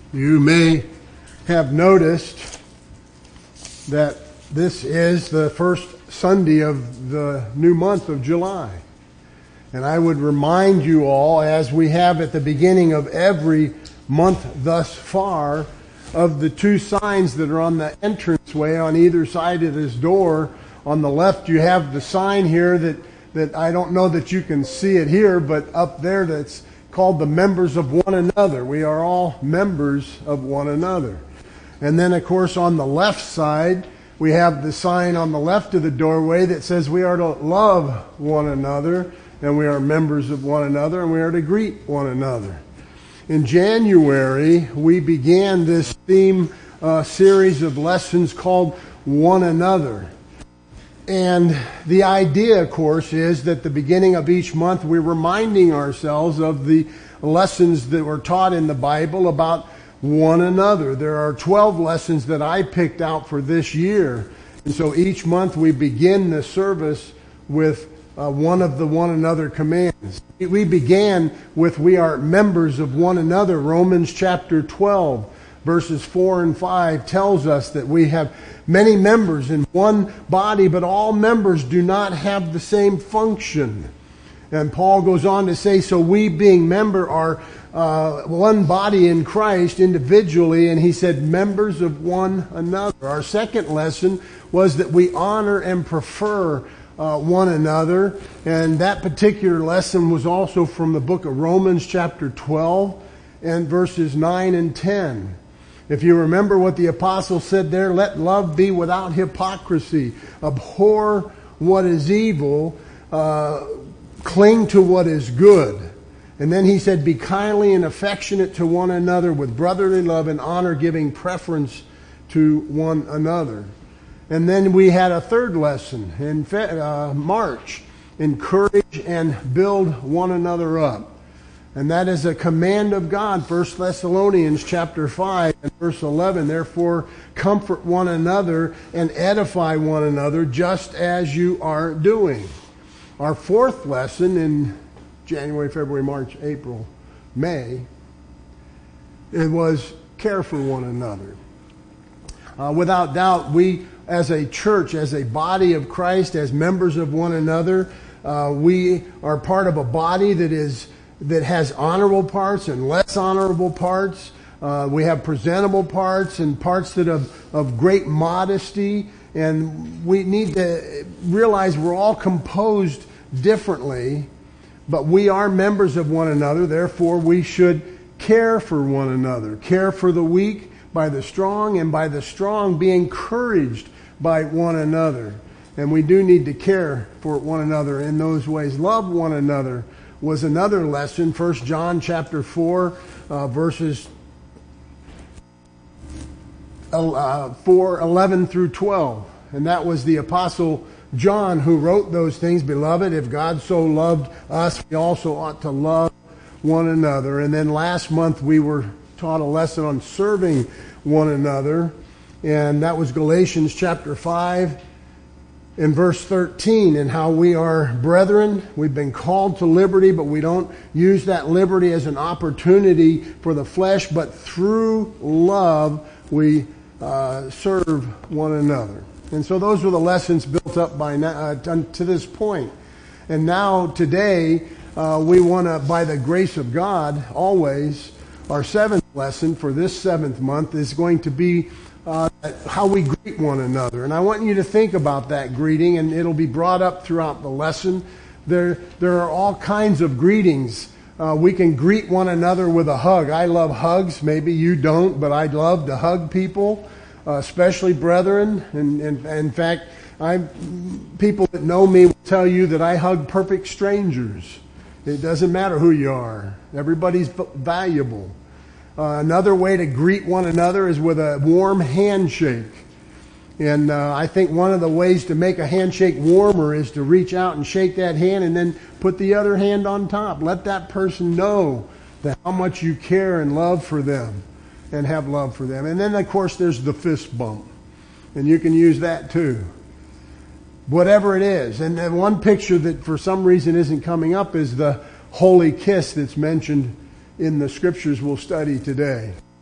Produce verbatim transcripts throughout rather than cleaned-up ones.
You may have noticed that this is the first Sunday of the new month of July. And I would remind you all, as we have at the beginning of every month thus far, of the two signs that are on the entranceway on either side of this door. On the left, you have the sign here that, that I don't know that you can see it here, but up there that's called the members of one another. We are all members of one another. And then, of course, on the left side, we have the sign on the left of the doorway that says we are to love one another, and we are members of one another, and we are to greet one another. In January, we began this theme uh, series of lessons called One Another. And the idea, of course, is that at the beginning of each month, we're reminding ourselves of the lessons that were taught in the Bible about one another. There are twelve lessons that I picked out for this year. And so each month we begin the service with uh, one of the one another commands. We began with we are members of one another. Romans chapter twelve, verses four and five tells us that we have many members in one body, but all members do not have the same function. And Paul goes on to say, so we being member are uh, one body in Christ individually, and he said members of one another. Our second lesson was that we honor and prefer uh, one another, and that particular lesson was also from the book of Romans chapter twelve and verses nine and ten. If you remember what the apostle said there, let love be without hypocrisy. Abhor what is evil. Uh, cling to what is good. And then he said, be kindly and affectionate to one another with brotherly love and honor, giving preference to one another. And then we had a third lesson in uh, March. Encourage and build one another up. And that is a command of God, First Thessalonians chapter five and verse eleven. Therefore, comfort one another and edify one another just as you are doing. Our fourth lesson in January, February, March, April, May, it was care for one another. Uh, without doubt, we as a church, as a body of Christ, as members of one another, uh, we are part of a body that is that has honorable parts and less honorable parts. Uh, we have presentable parts and parts that have of great modesty. And we need to realize we're all composed differently, but we are members of one another. Therefore, we should care for one another. Care for the weak by the strong, and by the strong be encouraged by one another. And we do need to care for one another in those ways. Love one another was another lesson. First John chapter four, uh, verses uh, four, eleven through twelve. And that was the apostle John who wrote those things. Beloved, if God so loved us, we also ought to love one another. And then last month we were taught a lesson on serving one another. And that was Galatians chapter five. In verse thirteen, and how we are brethren, we've been called to liberty, but we don't use that liberty as an opportunity for the flesh, but through love we uh, serve one another. And so those were the lessons built up by uh, to this point. And now today uh, we want to, by the grace of God, always, our seventh lesson for this seventh month is going to be Uh, how we greet one another. And I want you to think about that greeting, and it'll be brought up throughout the lesson. There, there are all kinds of greetings. Uh, we can greet one another with a hug. I love hugs. Maybe you don't, but I love to hug people, uh, especially brethren. And, and, and in fact, I people that know me will tell you that I hug perfect strangers. It doesn't matter who you are. Everybody's valuable. Uh, another way to greet one another is with a warm handshake. And uh, I think one of the ways to make a handshake warmer is to reach out and shake that hand and then put the other hand on top. Let that person know that how much you care and love for them and have love for them. And then, of course, there's the fist bump. And you can use that too. Whatever it is. And then one picture that for some reason isn't coming up is the holy kiss that's mentioned in the scriptures we'll study today.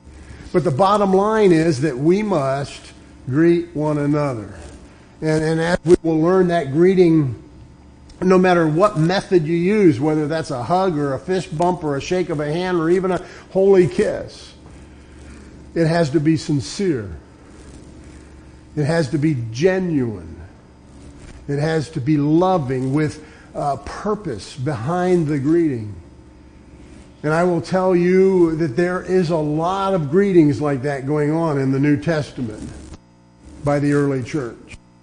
But the bottom line is that we must greet one another. And, and as we will learn that greeting, no matter what method you use, whether that's a hug or a fist bump or a shake of a hand or even a holy kiss, it has to be sincere. It has to be genuine. It has to be loving with uh, purpose behind the greeting. And I will tell you that there is a lot of greetings like that going on in the New Testament by the early church.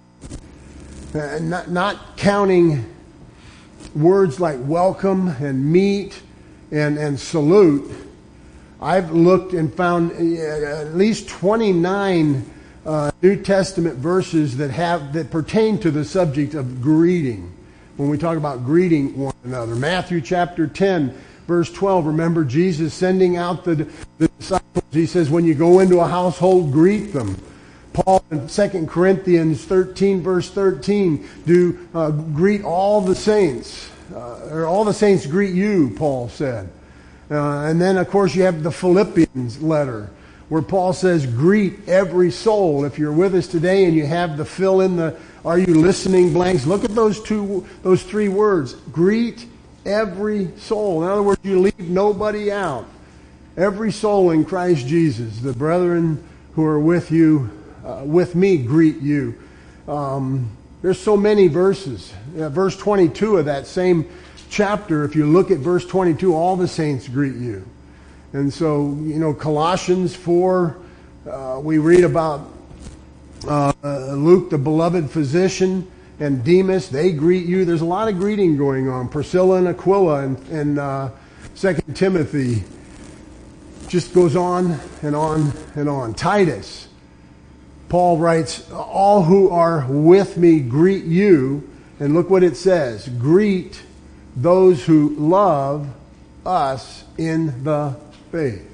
Uh, not, not counting words like welcome and meet and, and salute. I've looked and found at least twenty-nine uh, New Testament verses that have that pertain to the subject of greeting. When we talk about greeting one another, Matthew chapter ten, verse twelve. Remember Jesus sending out the, the disciples. He says, "When you go into a household, greet them." Paul in Second Corinthians thirteen, verse thirteen, do uh, greet all the saints, uh, or all the saints greet you, Paul said. Uh, and then, of course, you have the Philippians letter, where Paul says, greet every soul. If you're with us today and you have the fill in the are you listening blanks, look at those two, those three words. Greet every soul. In other words, you leave nobody out. Every soul in Christ Jesus. The brethren who are with you, uh, with me, greet you. Um, there's so many verses. Uh, verse twenty-two of that same chapter, if you look at verse twenty-two, all the saints greet you. And so, you know, Colossians four, uh, we read about uh, Luke, the beloved physician, and Demas, they greet you. There's a lot of greeting going on. Priscilla and Aquila and, and uh, Second Timothy just goes on and on and on. Titus, Paul writes, all who are with me greet you. And look what it says. Greet those who love us in the faith.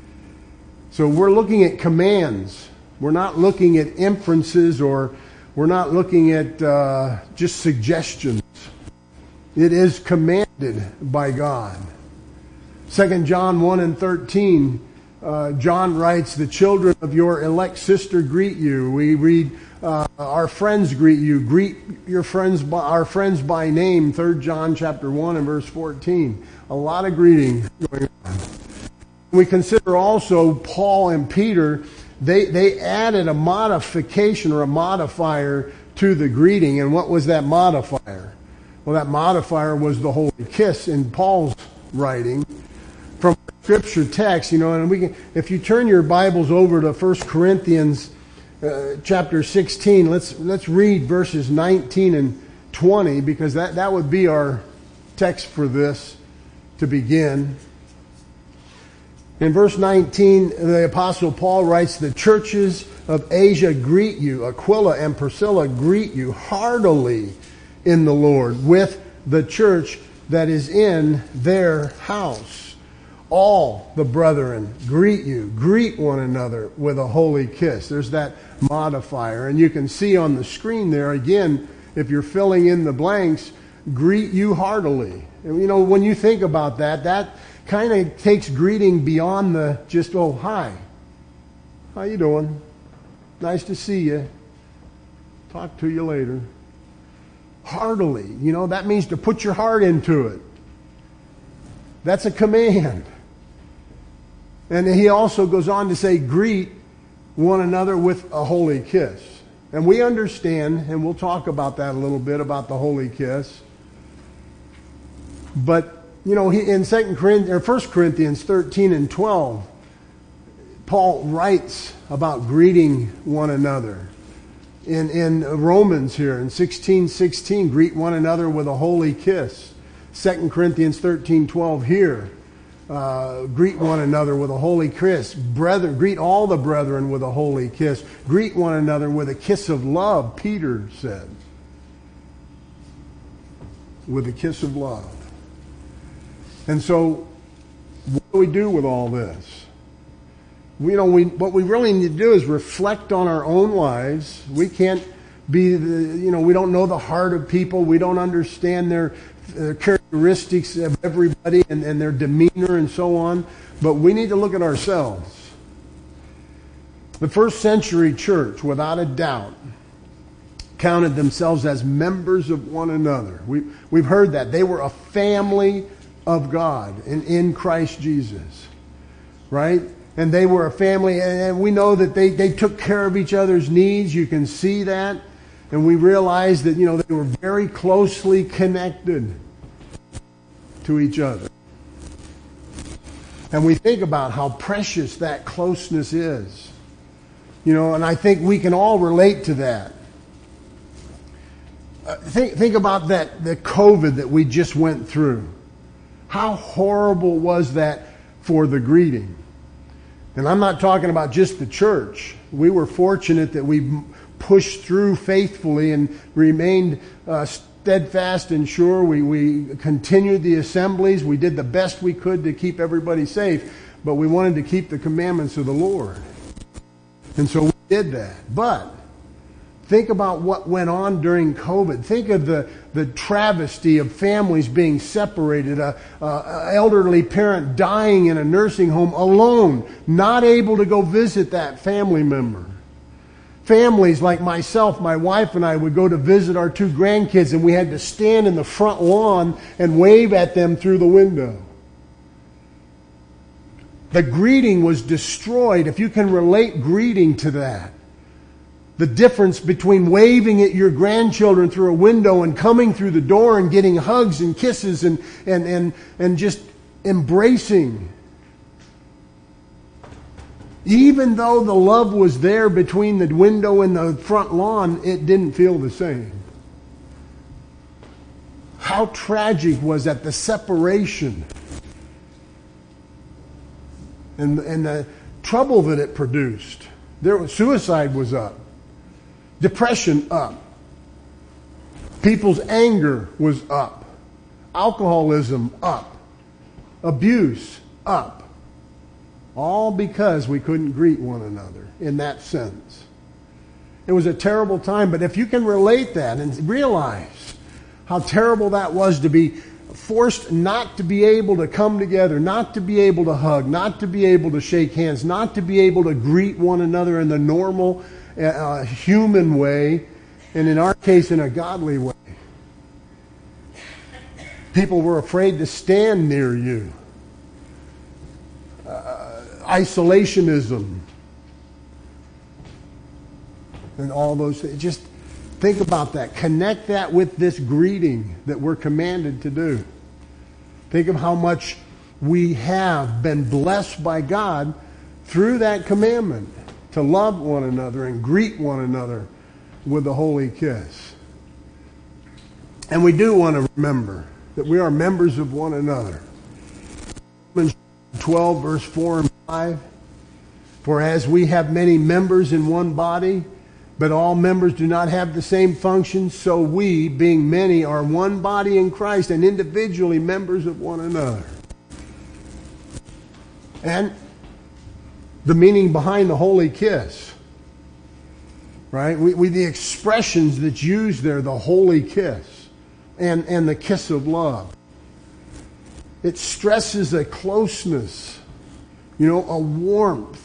So we're looking at commands. We're not looking at inferences, or we're not looking at uh, just suggestions. It is commanded by God. Second John one and thirteen, uh, John writes, the children of your elect sister greet you. We read, uh, our friends greet you. Greet your friends by, our friends by name, Third John chapter one and verse fourteen. A lot of greeting going on. We consider also Paul and Peter, they, they added a modification or a modifier to the greeting. And what was that modifier? Well, that modifier was the holy kiss in Paul's writing from scripture text, you know, and we can, if you turn your Bibles over to First Corinthians uh, chapter sixteen, let's let's read verses nineteen and twenty, because that, that would be our text for this to begin. In verse nineteen, the Apostle Paul writes, the churches of Asia greet you. Aquila and Priscilla greet you heartily in the Lord with the church that is in their house. All the brethren greet you. Greet one another with a holy kiss. There's that modifier. And you can see on the screen there, again, if you're filling in the blanks, greet you heartily. And, you know, when you think about that, that kind of takes greeting beyond the just, oh, hi. How you doing? Nice to see you. Talk to you later. Heartily. You know, that means to put your heart into it. That's a command. And he also goes on to say, greet one another with a holy kiss. And we understand, and we'll talk about that a little bit, about the holy kiss. But, you know, he, in Second Corinthians, or First Corinthians thirteen and twelve, Paul writes about greeting one another. In, in Romans here, in sixteen sixteen, greet one another with a holy kiss. Second Corinthians thirteen twelve here, uh, greet one another with a holy kiss. Brethren, greet all the brethren with a holy kiss. Greet one another with a kiss of love, Peter said. With a kiss of love. And so, what do we do with all this? We, you know, we, what we really need to do is reflect on our own lives. We can't be, the, you know, we don't know the heart of people. We don't understand their, their characteristics of everybody and, and their demeanor and so on. But we need to look at ourselves. The first century church, without a doubt, counted themselves as members of one another. We, we've heard that. They were a family of God in, in Christ Jesus. Right? And they were a family, and, and we know that they, they took care of each other's needs. You can see that. And we realize that, you know, they were very closely connected to each other. And we think about how precious that closeness is. You know, and I think we can all relate to that. Uh, think, think about that, the COVID that we just went through. How horrible was that for the greeting? And I'm not talking about just the church. We were fortunate that we pushed through faithfully and remained uh, steadfast and sure. We, we continued the assemblies. We did the best we could to keep everybody safe, but we wanted to keep the commandments of the Lord. And so we did that. But think about what went on during COVID. Think of the, the travesty of families being separated, a, a elderly parent dying in a nursing home alone, not able to go visit that family member. Families like myself, my wife and I would go to visit our two grandkids, and we had to stand in the front lawn and wave at them through the window. The greeting was destroyed. If you can relate greeting to that. The difference between waving at your grandchildren through a window and coming through the door and getting hugs and kisses and, and, and, and just embracing. Even though the love was there between the window and the front lawn, it didn't feel the same. How tragic was that, the separation and, and the trouble that it produced. There was, suicide was up. Depression up. People's anger was up. Alcoholism up. Abuse up. All because we couldn't greet one another in that sense. It was a terrible time, but if you can relate that and realize how terrible that was to be forced not to be able to come together, not to be able to hug, not to be able to shake hands, not to be able to greet one another in the normal uh, human way, and in our case in a godly way. People were afraid to stand near you. Uh, isolationism and all those things. Just think about that. Connect that with this greeting that we're commanded to do. Think of how much we have been blessed by God through that commandment to love one another and greet one another with the holy kiss. And we do want to remember that we are members of one another. Romans twelve, verse four and five. For as we have many members in one body, but all members do not have the same function, so we, being many, are one body in Christ and individually members of one another. And the meaning behind the holy kiss, right? We, we the expressions that's used there, the holy kiss and, and the kiss of love. It stresses a closeness, you know, a warmth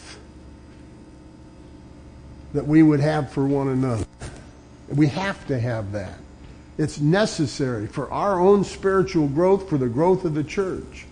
that we would have for one another. We have to have that. It's necessary for our own spiritual growth, for the growth of the church.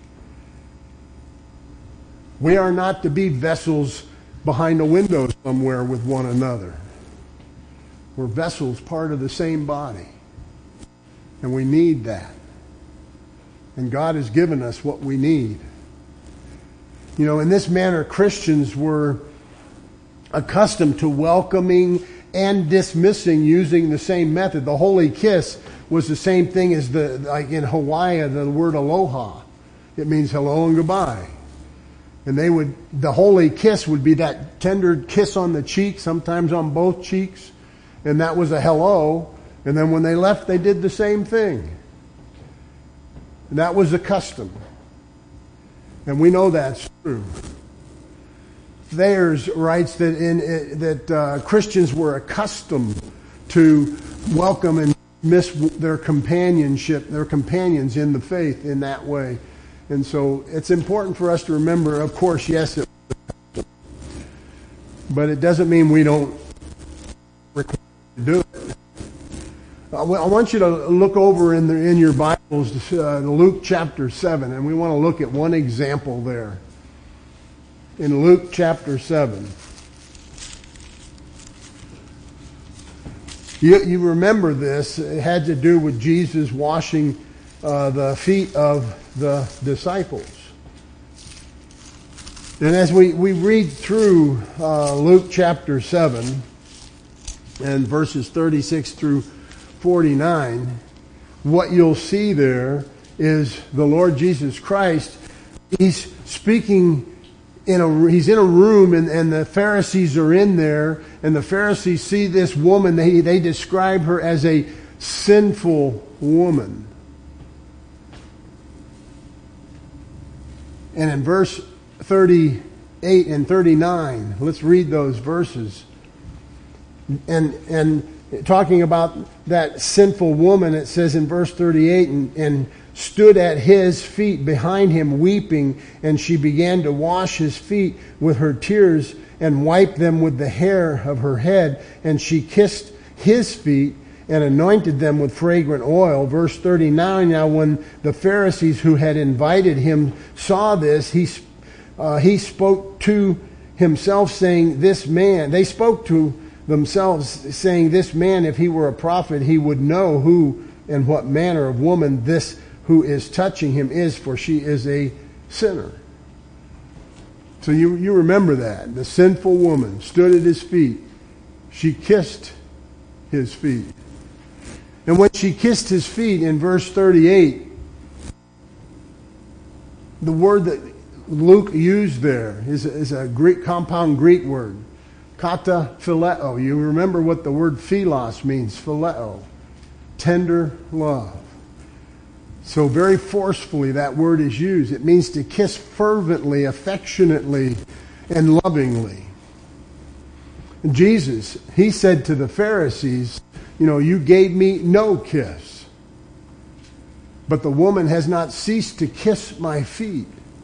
We are not to be vessels behind a window somewhere with one another. We're vessels, part of the same body. And we need that. And God has given us what we need. You know, in this manner, Christians were accustomed to welcoming and dismissing using the same method. The holy kiss was the same thing as the, like in Hawaii, the word aloha. It means hello and goodbye. And they would, the holy kiss would be that tender kiss on the cheek, sometimes on both cheeks. And that was a hello. And then when they left, they did the same thing. And that was a custom. And we know that's true. Thayers writes that in that uh, Christians were accustomed to welcome and miss their companionship, their companions in the faith in that way. And so it's important for us to remember, of course, yes, it was a custom. but it doesn't mean we don't require to do it. I want you to look over in the, in your Bibles uh, Luke chapter seven, and we want to look at one example there. In Luke chapter seven. You, you remember this. It had to do with Jesus washing uh, the feet of the disciples. And as we, we read through uh, Luke chapter seven and verses thirty-six through forty-nine, what you'll see there is the Lord Jesus Christ. He's speaking in a, he's in a room, and, and the Pharisees are in there, and the Pharisees see this woman. They, they describe her as a sinful woman. And in verse thirty-eight and thirty-nine, let's read those verses. And and talking about that sinful woman, it says in verse thirty-eight, and, and stood at his feet behind him weeping, and she began to wash his feet with her tears and wipe them with the hair of her head, and she kissed his feet and anointed them with fragrant oil. Verse thirty-nine, now when the Pharisees who had invited him saw this, he uh, he spoke to himself, saying, this man, they spoke to themselves, saying, this man, if he were a prophet, he would know who and what manner of woman this who is touching him is, for she is a sinner. So you, you remember that. The sinful woman stood at his feet. She kissed his feet. And when she kissed his feet, in verse thirty-eight, the word that Luke used there is, is a Greek compound Greek word. Kata phileo. You remember what the word philos means. Phileo. Tender love. So very forcefully that word is used. It means to kiss fervently, affectionately, and lovingly. And Jesus, he said to the Pharisees, you know, you gave me no kiss, but the woman has not ceased to kiss my feet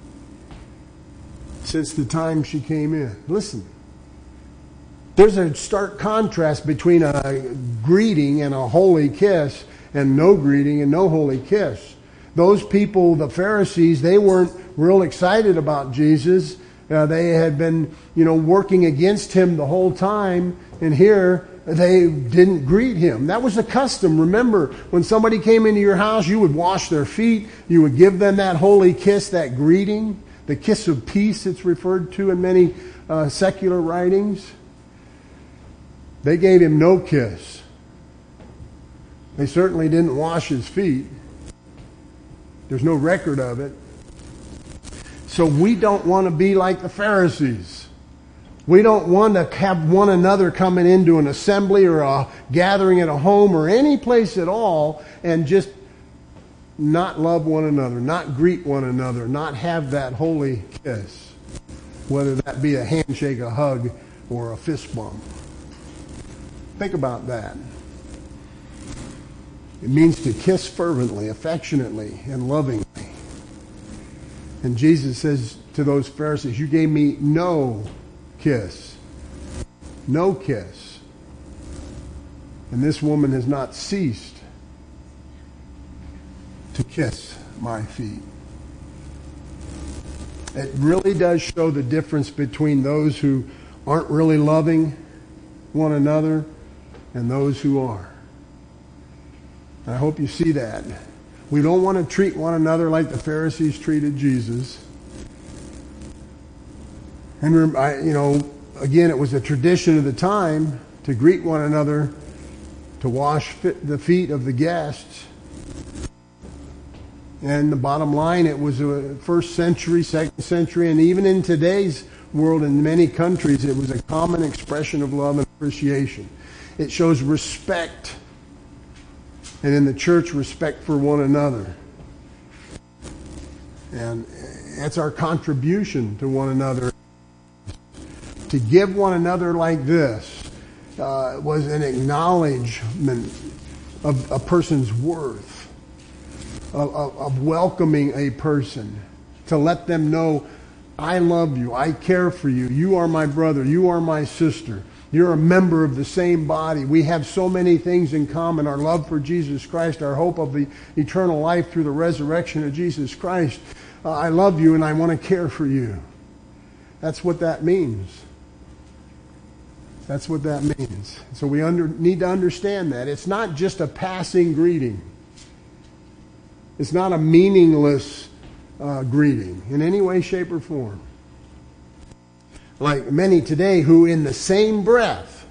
since the time she came in. Listen, there's a stark contrast between a greeting and a holy kiss and no greeting and no holy kiss. Those people, the Pharisees, they weren't real excited about Jesus. Uh, they had been, you know, working against him the whole time. And here, they didn't greet him. That was a custom. Remember, when somebody came into your house, you would wash their feet. You would give them that holy kiss, that greeting. The kiss of peace, it's referred to in many uh, secular writings. They gave him no kiss. They certainly didn't wash his feet. There's no record of it. So we don't want to be like the Pharisees. We don't want to have one another coming into an assembly or a gathering at a home or any place at all and just not love one another, not greet one another, not have that holy kiss, whether that be a handshake, a hug, or a fist bump. Think about that. It means to kiss fervently, affectionately, and lovingly. And Jesus says to those Pharisees, you gave me no kiss. No kiss. And this woman has not ceased to kiss my feet. It really does show the difference between those who aren't really loving one another and those who are. I hope you see that. We don't want to treat one another like the Pharisees treated Jesus. And, I, you know, again, it was a tradition of the time to greet one another, to wash the feet of the guests. And the bottom line, it was a first century, second century, and even in today's world in many countries, it was a common expression of love and appreciation. It shows respect. And in the church, respect for one another. And that's our contribution to one another. To give one another like this uh, was an acknowledgement of a person's worth, of, of, of welcoming a person, to let them know I love you. I care for you. You are my brother. You are my sister. You're a member of the same body. We have so many things in common. Our love for Jesus Christ, our hope of the eternal life through the resurrection of Jesus Christ. Uh, I love you and I want to care for you. That's what that means. That's what that means. So we under, need to understand that. It's not just a passing greeting. It's not a meaningless uh, greeting in any way, shape, or form. Like many today who in the same breath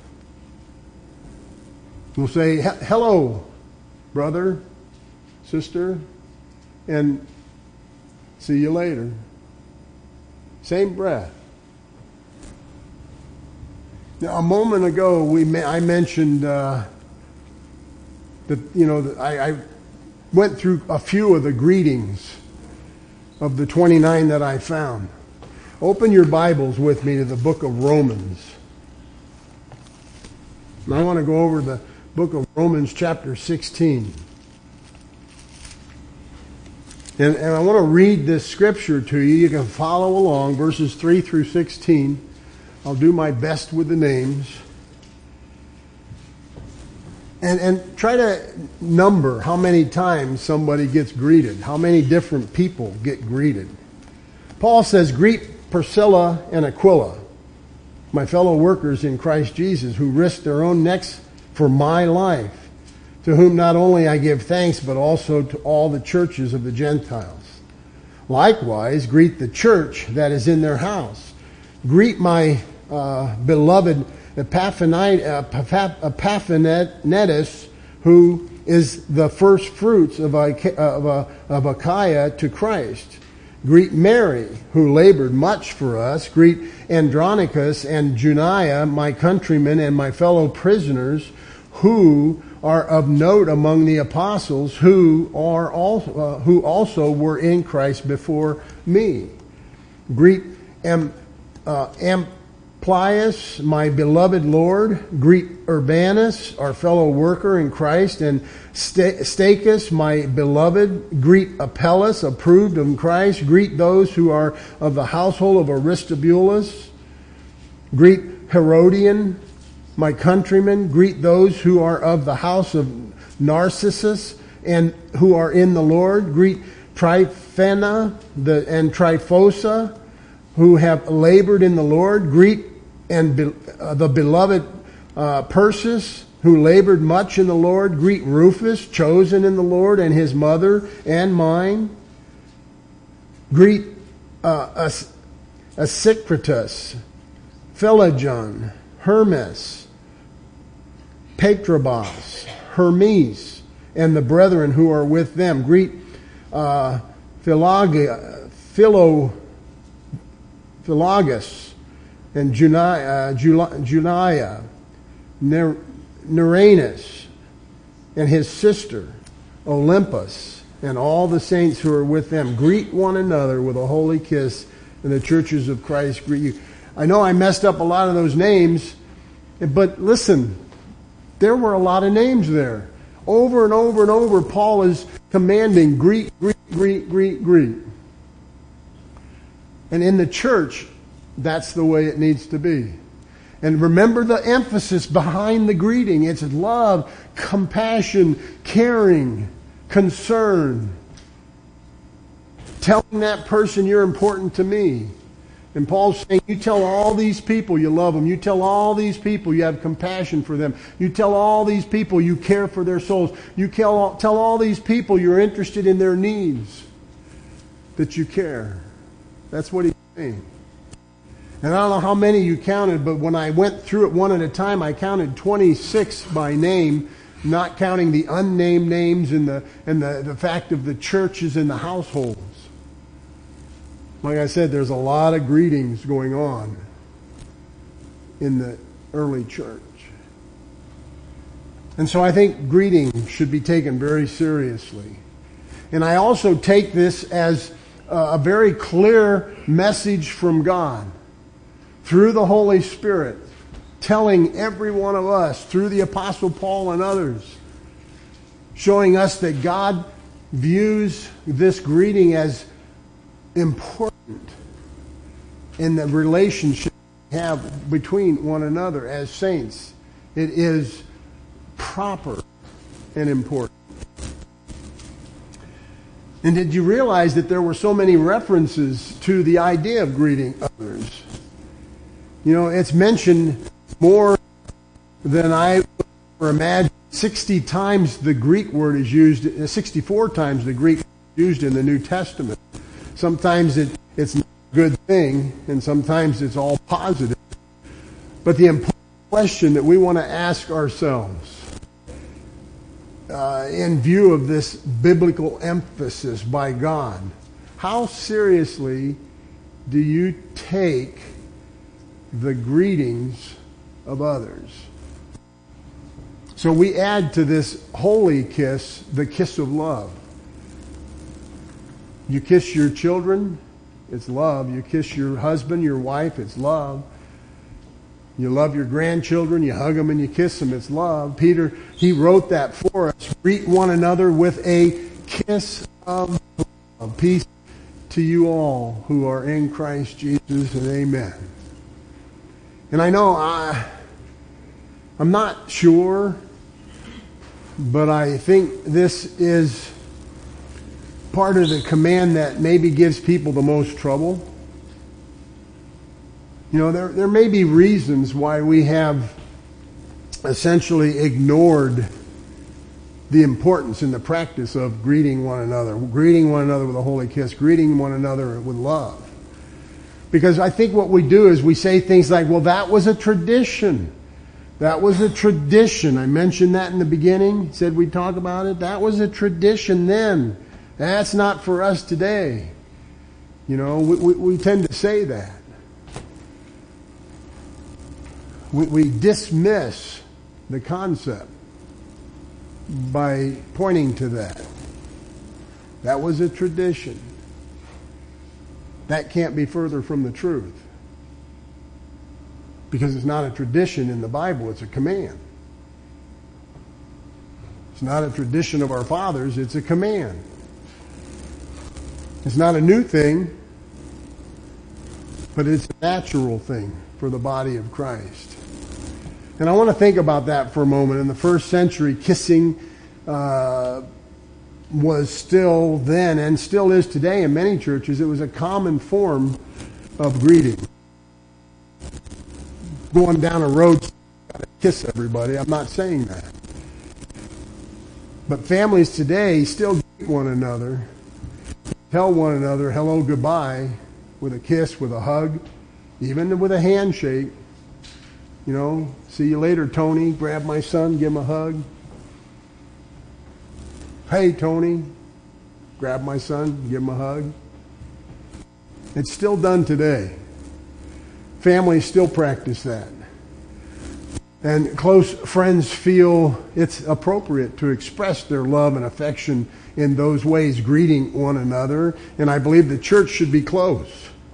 will say, hello, brother, sister, and see you later. Same breath. Now, a moment ago, we I mentioned uh, that, you know, that I, I went through a few of the greetings of the twenty-nine that I found. Open your Bibles with me to the book of Romans. And I want to go over the book of Romans chapter sixteen. And, and I want to read this scripture to you. You can follow along, verses three through sixteen. I'll do my best with the names. And, and try to number how many times somebody gets greeted, how many different people get greeted. Paul says, greet Priscilla and Aquila, my fellow workers in Christ Jesus, who risked their own necks for my life, to whom not only I give thanks, but also to all the churches of the Gentiles. Likewise, greet the church that is in their house. Greet my uh, beloved Epaphroditus, who is the first fruits of, of, of Achaia to Christ. Greet Mary, who labored much for us. Greet Andronicus and Junia, my countrymen and my fellow prisoners, who are of note among the apostles, who are also, uh, who also were in Christ before me. Greet Am, uh, Amplias, my beloved Lord. Greet Urbanus, our fellow worker in Christ, and Stachys, my beloved. Greet Apelles, approved of Christ. Greet those who are of the household of Aristobulus. Greet Herodian, my countrymen. Greet those who are of the house of Narcissus and who are in the Lord. Greet Tryphena the, and Tryphosa, who have labored in the Lord. Greet and be, uh, the beloved uh, Persis, who labored much in the Lord. Greet Rufus, chosen in the Lord, and his mother and mine. Greet uh, As- Asicratus, Phlegon, Hermes, Patrobas, Hermes, and the brethren who are with them. Greet uh, Philogia, Philo, Philogus, and Junia, Junia, Neranus, and his sister, Olympus, and all the saints who are with them. Greet one another with a holy kiss, and the churches of Christ greet you. I know I messed up a lot of those names, but listen, there were a lot of names there. Over and over and over, Paul is commanding, greet, greet, greet, greet, greet. And in the church, that's the way it needs to be. And remember the emphasis behind the greeting. It's love, compassion, caring, concern. Telling that person you're important to me. And Paul's saying, you tell all these people you love them. You tell all these people you have compassion for them. You tell all these people you care for their souls. You tell, tell all these people you're interested in their needs. That you care. That's what he's saying. And I don't know how many you counted, but when I went through it one at a time, I counted twenty-six by name, not counting the unnamed names and the and the, the fact of the churches and the households. Like I said, there's a lot of greetings going on in the early church. And so I think greeting should be taken very seriously. And I also take this as a very clear message from God through the Holy Spirit, telling every one of us, through the Apostle Paul and others, showing us that God views this greeting as important. in the relationship we have between one another as saints. It is proper and important. And did you realize that there were so many references to the idea of greeting others? You know, it's mentioned more than I ever imagined. sixty times the Greek word is used, sixty-four times the Greek is used in the New Testament. Sometimes it, it's not a good thing, and sometimes it's all positive. But the important question that we want to ask ourselves, Uh, in view of this biblical emphasis by God, how seriously do you take the greetings of others? So we add to this holy kiss the kiss of love. You kiss your children, it's love. You kiss your husband, your wife, it's love. You love your grandchildren, you hug them and you kiss them, it's love. Peter, he wrote that for us. Greet one another with a kiss of love. Peace to you all who are in Christ Jesus, and amen. And I know I, I'm not sure, but I think this is part of the command that maybe gives people the most trouble. You know, there, there may be reasons why we have essentially ignored the importance and the practice of greeting one another, greeting one another with a holy kiss, greeting one another with love. Because I think what we do is we say things like, well, that was a tradition. That was a tradition. I mentioned that in the beginning, said we'd talk about it. That was a tradition then. That's not for us today. You know, we, we, we tend to say that. We, we dismiss the concept by pointing to that. That was a tradition. That can't be further from the truth. Because it's not a tradition in the Bible, it's a command. It's not a tradition of our fathers, it's a command. It's not a new thing, but it's a natural thing for the body of Christ. And I want to think about that for a moment. In the first century, kissing uh, was still then, and still is today in many churches, it was a common form of greeting. Going down a road, gotta kiss everybody. I'm not saying that. But families today still greet one another, tell one another hello, goodbye, with a kiss, with a hug, even with a handshake. You know, see you later, Tony. Grab my son, give him a hug. Hey, Tony. Grab my son, give him a hug. It's still done today. Families still practice that. And close friends feel it's appropriate to express their love and affection in those ways, greeting one another. And I believe the church should be close.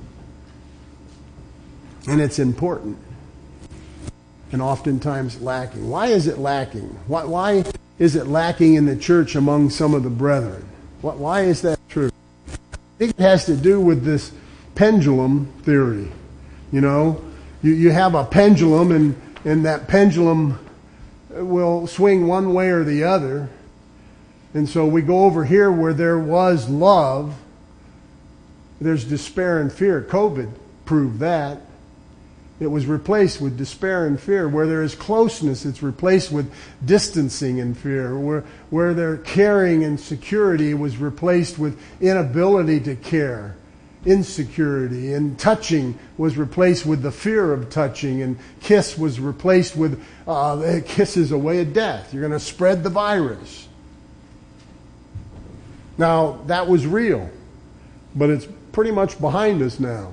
And it's important. And oftentimes lacking. Why is it lacking? Why, why is it lacking in the church among some of the brethren? Why is that true? I think it has to do with this pendulum theory. You know, you, you have a pendulum, and, and that pendulum will swing one way or the other. And so we go over here where there was love, there's despair and fear. COVID proved that. It was replaced with despair and fear. Where there is closeness, it's replaced with distancing and fear. Where, where there caring and security was replaced with inability to care, insecurity. And touching was replaced with the fear of touching. And kiss was replaced with, uh, kiss is a way of death. You're going to spread the virus. Now, that was real, but it's pretty much behind us now.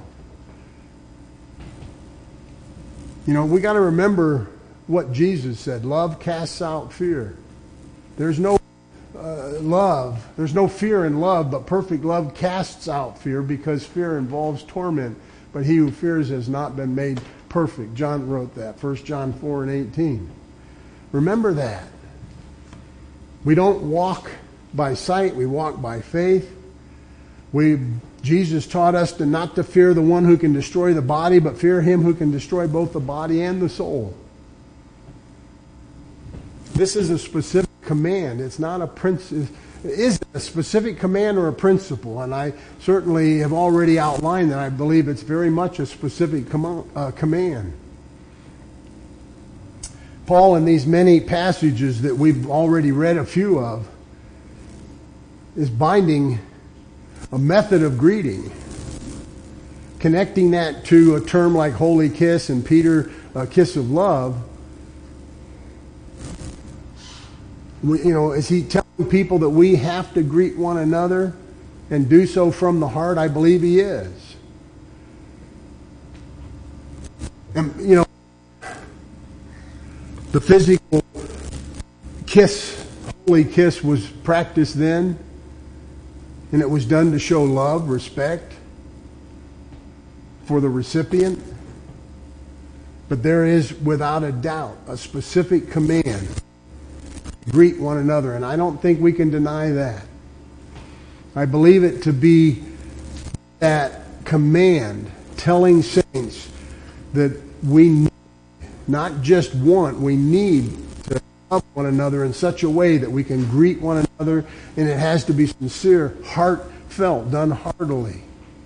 You know, we got to remember what Jesus said. Love casts out fear. There's no uh, love. There's no fear in love, but perfect love casts out fear because fear involves torment. But he who fears has not been made perfect. John wrote that, First John four and eighteen. Remember that. We don't walk by sight. We walk by faith. We Jesus taught us to not to fear the one who can destroy the body, but fear him who can destroy both the body and the soul. This is a specific command. It's not a principle. It is a specific command or a principle, and I certainly have already outlined that I believe it's very much a specific com- uh, command. Paul, in these many passages that we've already read a few of, is binding a method of greeting, connecting that to a term like holy kiss and Peter, a kiss of love. We, you know, is he telling people that we have to greet one another and do so from the heart? I believe he is. And, you know, the physical kiss, holy kiss, was practiced then, and it was done to show love, respect for the recipient. But there is, without a doubt, a specific command. Greet one another, and I don't think we can deny that. I believe it to be that command telling saints that we need, not just want, we need to love one another in such a way that we can greet one another, and it has to be sincere, heartfelt, done heartily.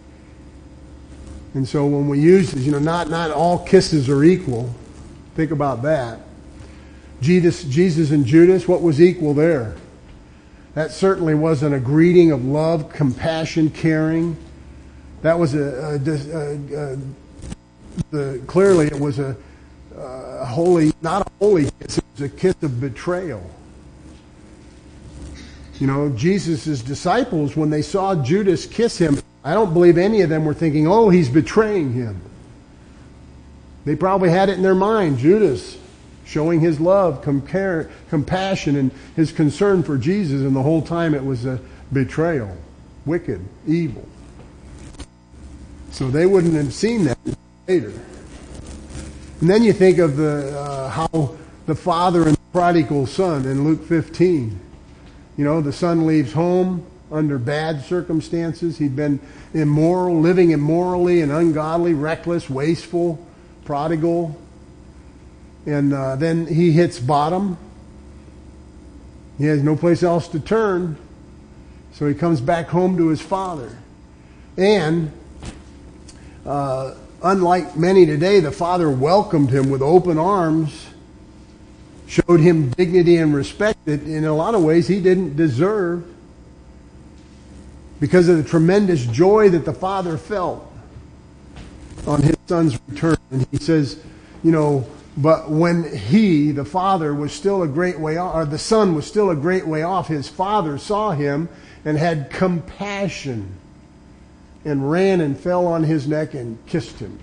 And so when we use this, you know, not, not all kisses are equal. Think about that. Jesus, Jesus and Judas, what was equal there? That certainly wasn't a greeting of love, compassion, caring. That was a, a, a, a the, clearly it was a, a holy, not a holy kiss, it was a kiss of betrayal. You know, Jesus' disciples, when they saw Judas kiss him, I don't believe any of them were thinking, oh, he's betraying him. They probably had it in their mind, Judas showing his love, compare, compassion, and his concern for Jesus, and the whole time it was a betrayal, wicked, evil. So they wouldn't have seen that later. And then you think of the uh, how the father and the prodigal son in Luke fifteen. You know, the son leaves home under bad circumstances. He'd been immoral, living immorally and ungodly, reckless, wasteful, prodigal. And uh, then he hits bottom. He has no place else to turn. So he comes back home to his father. And uh, unlike many today, the father welcomed him with open arms, showed him dignity and respect that in a lot of ways he didn't deserve, because of the tremendous joy that the father felt on his son's return. And he says, you know, but when he, the father, was still a great way off, or the son was still a great way off, his father saw him and had compassion and ran and fell on his neck and kissed him.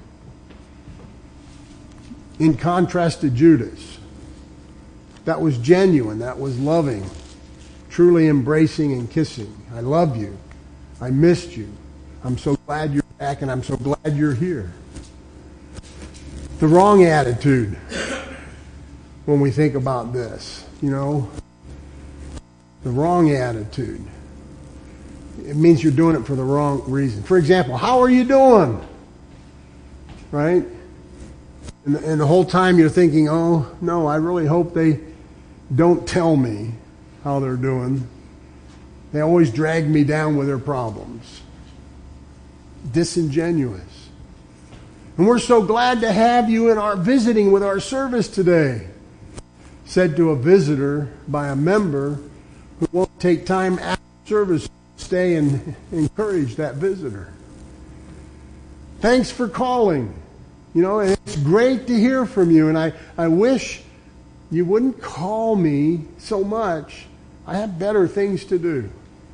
In contrast to Judas, that was genuine, that was loving, truly embracing and kissing. I love you. I missed you. I'm so glad you're back, and I'm so glad you're here. The wrong attitude when we think about this, you know, the wrong attitude. It means you're doing it for the wrong reason. For example, how are you doing? Right? And, and the whole time you're thinking, oh, no, I really hope they don't tell me how they're doing. They always drag me down with their problems. Disingenuous. And we're so glad to have you in our visiting with our service today, said to a visitor by a member who won't take time after service to stay and encourage that visitor. Thanks for calling. You know, and it's great to hear from you, and I, I wish you wouldn't call me so much. I have better things to do.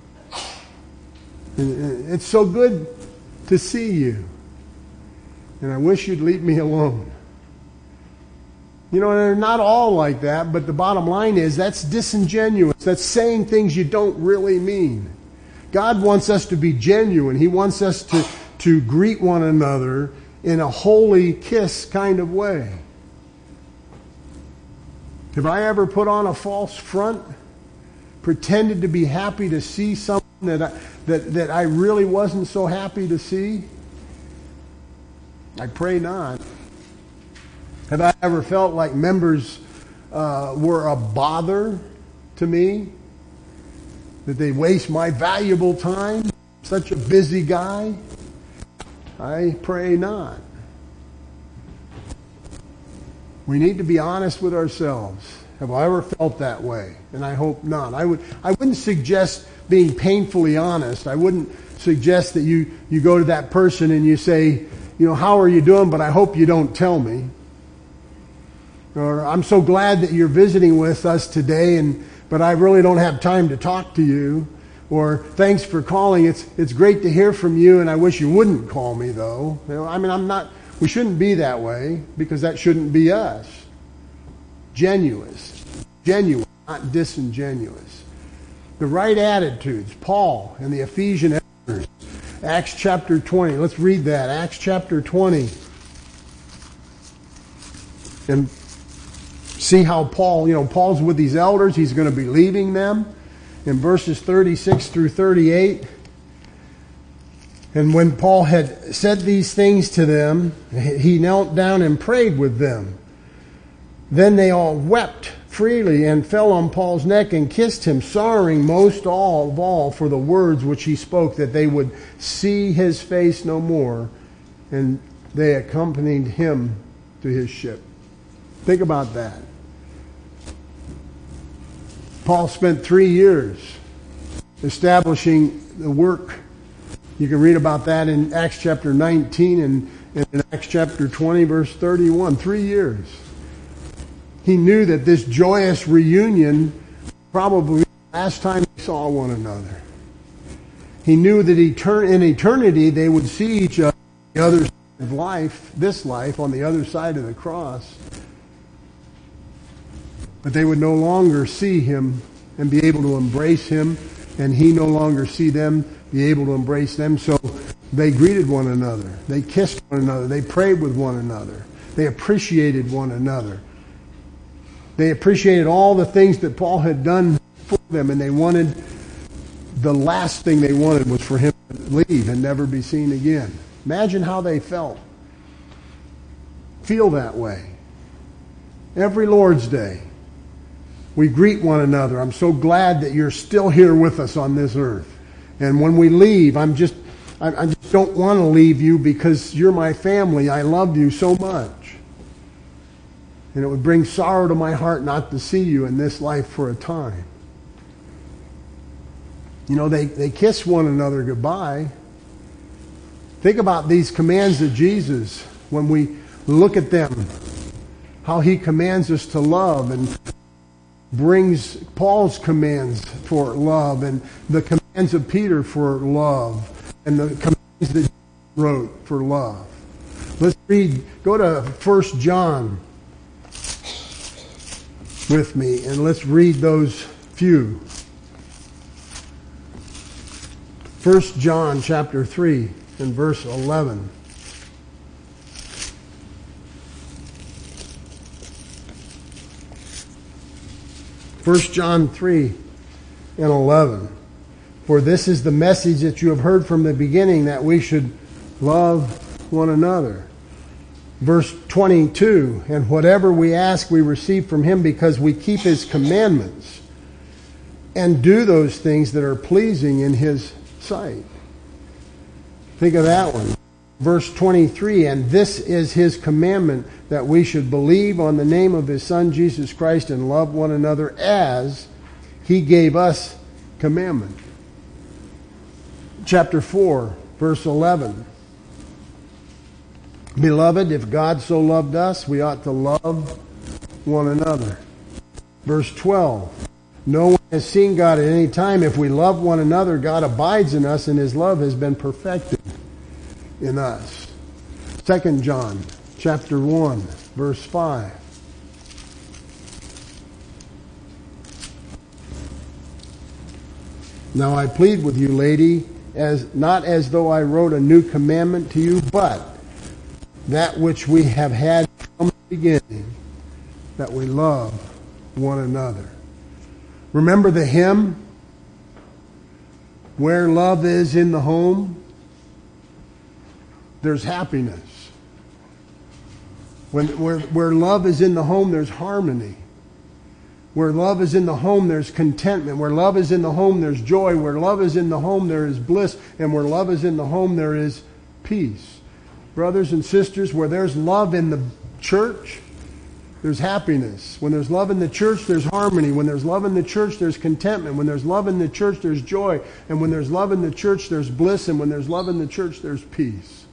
It's so good to see you. And I wish you'd leave me alone. You know, they're not all like that, but the bottom line is that's disingenuous. That's saying things you don't really mean. God wants us to be genuine. He wants us to, to greet one another in a holy kiss kind of way. Have I ever put on a false front pretended to be happy to see someone that I, that, that I really wasn't so happy to see? I pray not. Have I ever felt like members uh, were a bother to me? That they waste my valuable time? Such a busy guy? I pray not. We need to be honest with ourselves. Have I ever felt that way? And I hope not. I would I wouldn't suggest being painfully honest. I wouldn't suggest that you, you go to that person and you say, you know, how are you doing, but I hope you don't tell me. Or I'm so glad that you're visiting with us today, and but I really don't have time to talk to you. Or thanks for calling. It's it's great to hear from you, and I wish you wouldn't call me though. You know, I mean, I'm not. We shouldn't be that way, because that shouldn't be us. Genuine, genuine, not disingenuous. The right attitudes. Paul and the Ephesian elders. Acts chapter twenty. Let's read that. Acts chapter twenty. And see how Paul, you know, Paul's with these elders. He's going to be leaving them. In verses thirty-six through thirty-eight. And when Paul had said these things to them, he knelt down and prayed with them. Then they all wept freely and fell on Paul's neck and kissed him, sorrowing most all of all for the words which he spoke, that they would see his face no more. And they accompanied him to his ship. Think about that. Paul spent three years establishing the work. You can read about that in Acts chapter nineteen and, and in Acts chapter twenty, verse thirty-one. Three years. He knew that this joyous reunion probably the last time they saw one another. He knew that etern- in eternity they would see each other on the other side of life, this life, on the other side of the cross. But they would no longer see him and be able to embrace him, and he no longer see them, be able to embrace them. So they greeted one another. They kissed one another. They prayed with one another. They appreciated one another. They appreciated all the things that Paul had done for them, and they wanted, the last thing they wanted was for him to leave and never be seen again. Imagine how they felt. Feel that way. Every Lord's Day, we greet one another. I'm so glad that you're still here with us on this earth. And when we leave, I'm just, I, I just don't want to leave you because you're my family. I love you so much. And it would bring sorrow to my heart not to see you in this life for a time. You know, they, they kiss one another goodbye. Think about these commands of Jesus when we look at them. How he commands us to love and brings Paul's commands for love and the commands of Peter for love and the commands that Jesus wrote for love. Let's read, go to First John with me and let's read those few. First John chapter three and verse eleven. First John three and eleven. For this is the message that you have heard from the beginning, that we should love one another. Verse twenty-two, and whatever we ask we receive from him because we keep his commandments and do those things that are pleasing in his sight. Think of that one. Verse twenty-three, and this is his commandment, that we should believe on the name of his Son Jesus Christ and love one another as he gave us commandment. Chapter four, verse eleven. Beloved, if God so loved us, we ought to love one another. Verse twelve. No one has seen God at any time. If we love one another, God abides in us, and his love has been perfected in us. Second John chapter one, verse five. Now I plead with you, lady, as not as though I wrote a new commandment to you, but that which we have had from the beginning, that we love one another. Remember the hymn, "Where love is in the home, there's happiness." When, where, where love is in the home, there's harmony. Where love is in the home, there's contentment. Where love is in the home, there's joy. Where love is in the home, there is bliss. And where love is in the home, there is peace. Brothers and sisters, where there's love in the church, there's happiness. When there's love in the church, there's harmony. When there's love in the church, there's contentment. When there's love in the church, there's joy. And when there's love in the church, there's bliss. And when there's love in the church, there's peace.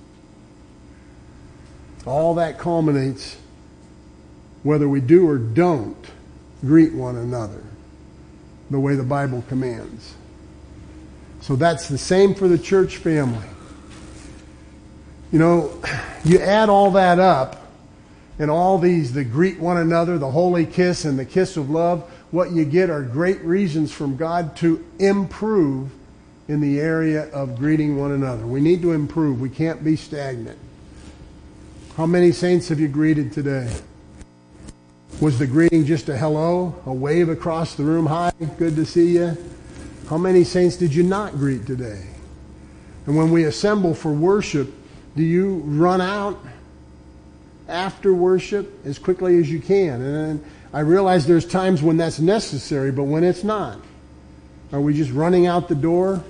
All that culminates, whether we do or don't greet one another the way the Bible commands. So that's the same for the church family. You know, you add all that up, and all these, the greet one another, the holy kiss and the kiss of love, what you get are great reasons from God to improve in the area of greeting one another. We need to improve. We can't be stagnant. How many saints have you greeted today? Was the greeting just a hello, a wave across the room? Hi, good to see you. How many saints did you not greet today? And when we assemble for worship, do you run out after worship as quickly as you can? And I realize there's times when that's necessary, but when it's not, are we just running out the door?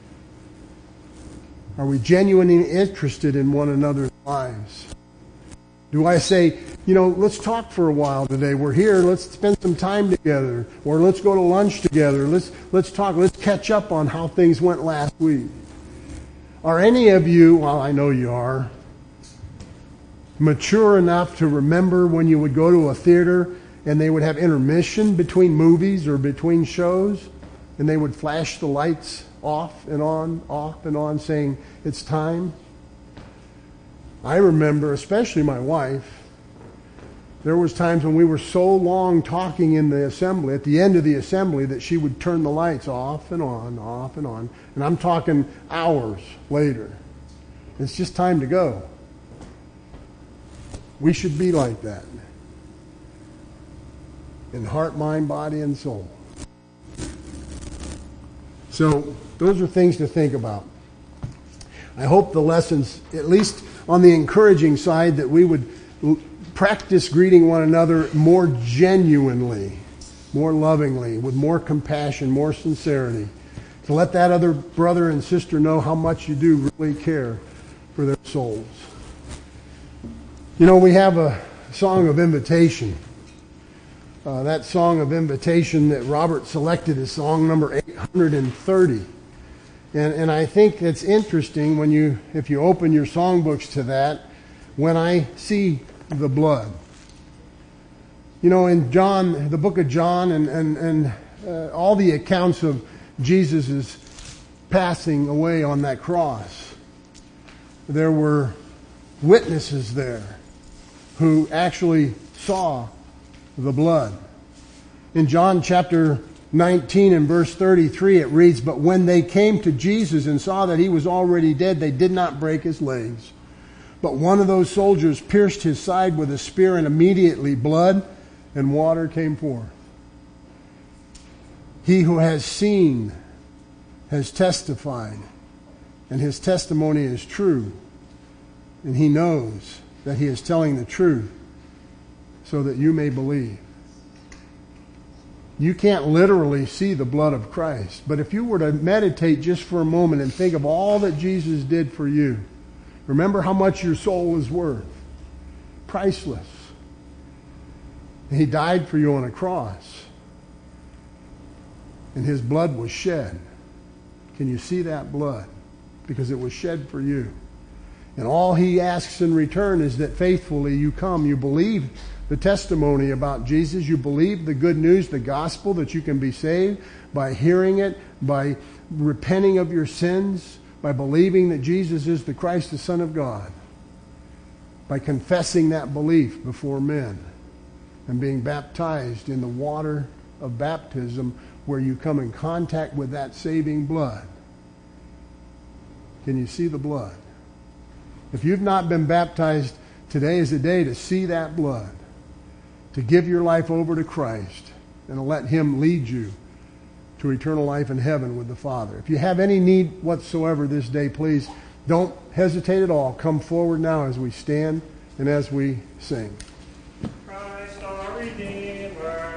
Are we genuinely interested in one another's lives? Do I say, you know, let's talk for a while today. We're here. Let's spend some time together. Or let's go to lunch together. Let's let's talk. Let's catch up on how things went last week. Are any of you, well, I know you are, mature enough to remember when you would go to a theater and they would have intermission between movies or between shows, and they would flash the lights off and on, off and on, saying, it's time? I remember, especially my wife, there was times when we were so long talking in the assembly, at the end of the assembly, that she would turn the lights off and on, off and on. And I'm talking hours later. It's just time to go. We should be like that. In heart, mind, body, and soul. So, those are things to think about. I hope the lessons, at least on the encouraging side, that we would practice greeting one another more genuinely, more lovingly, with more compassion, more sincerity, to let that other brother and sister know how much you do really care for their souls. You know, we have a song of invitation. Uh, that song of invitation that Robert selected is song number eight hundred thirty. And, and I think it's interesting when you, if you open your songbooks to that, when I see the blood. You know, in John, the book of John, and, and, and uh, all the accounts of Jesus' passing away on that cross, there were witnesses there who actually saw the blood. In John chapter nineteen and verse thirty-three, it reads, "But when they came to Jesus and saw that he was already dead, they did not break his legs. But one of those soldiers pierced his side with a spear, and immediately blood and water came forth." He who has seen has testified, and his testimony is true. And he knows that he is telling the truth so that you may believe. You can't literally see the blood of Christ, but if you were to meditate just for a moment and think of all that Jesus did for you, remember how much your soul is worth. Priceless. He died for you on a cross, and his blood was shed. Can you see that blood? Because it was shed for you. And all he asks in return is that faithfully you come, you believe the testimony about Jesus, you believe the good news, the gospel, that you can be saved by hearing it, by repenting of your sins, by believing that Jesus is the Christ, the Son of God, by confessing that belief before men, and being baptized in the water of baptism where you come in contact with that saving blood. Can you see the blood? If you've not been baptized, today is the day to see that blood, to give your life over to Christ and to let him lead you to eternal life in heaven with the Father. If you have any need whatsoever this day, please don't hesitate at all. Come forward now as we stand and as we sing. Christ our Redeemer.